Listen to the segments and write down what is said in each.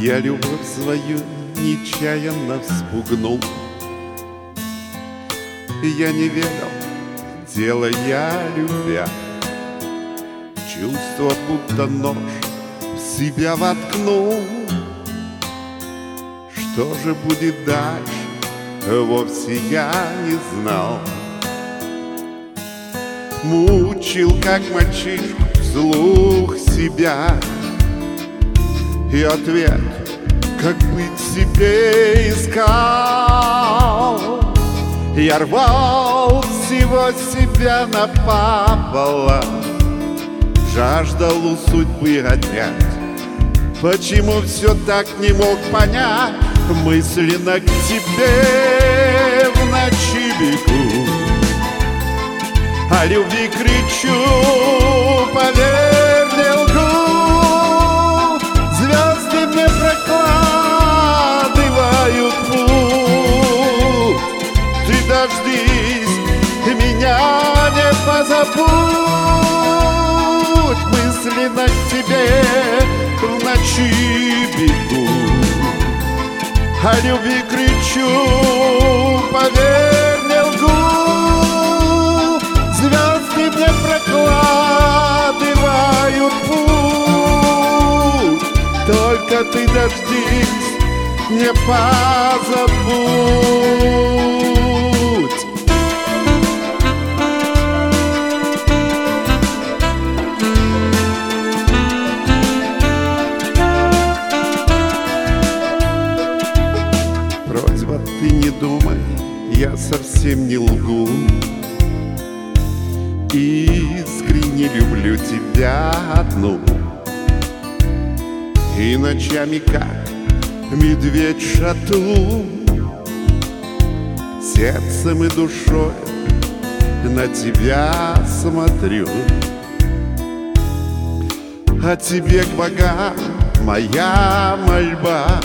Я любовь свою нечаянно вспугнул. Я не верил, дело я любя, чувство, будто нож в себя воткнул. Что же будет дальше, вовсе я не знал. Мучил, как мальчишку, вслух себя, и ответ, как быть себе, искал. Я рвал всего себя напополам, жаждал у судьбы отнять. Почему все так не мог понять? Мысленно к тебе в ночи бегу, о любви кричу, поверь, не лгу. Звезды мне прокладывают путь. Ты дождись, меня не позабудь. Мысленно к тебе в ночи бегу, о любви кричу, поверь, не лгу. Звезды мне прокладывают путь. Только ты дождись, не позабудь. Просьба, ты не думай, я совсем не лгу. Искренне люблю тебя одну. И ночами, как медведь в шатру, сердцем и душой на тебя смотрю. А тебе к богам моя мольба.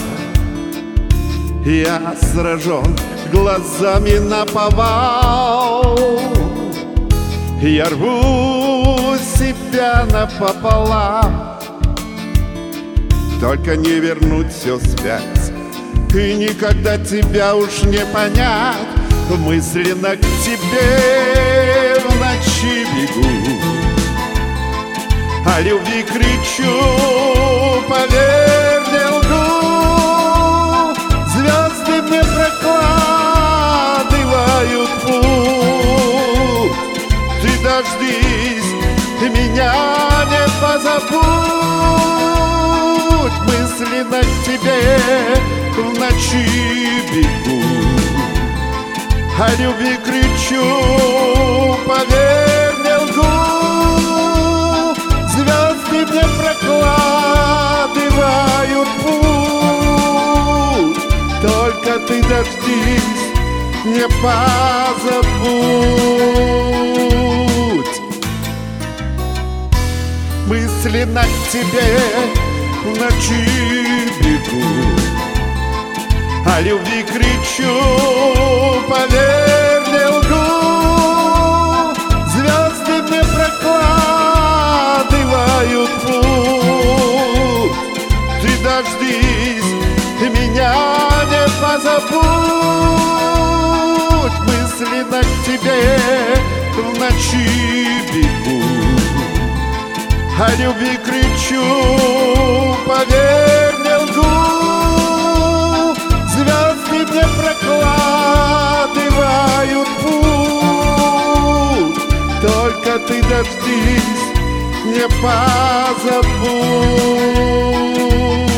Я сражен глазами наповал. Я рву себя напополам, только не вернуть все вспять, и никогда тебя уж не понять. Мысленно к тебе в ночи бегу, о любви кричу, поверь, не лгу. Звезды мне прокладывают путь. Ты дождись, меня не позабудь. Мысленно к тебе в ночи бегу, о любви кричу, поверь, не лгу. Звезды мне прокладывают путь. Только ты дождись, не позабудь. Мысленно к тебе в ночи бегу, о любви кричу, поверь, не лгу. Звезды мне прокладывают путь. Ты дождись, меня не позабудь. Мысленно к тебе в ночи бегу, о любви кричу, поверь, не лгу. Звезды мне прокладывают путь. Только ты дождись, не позабудь.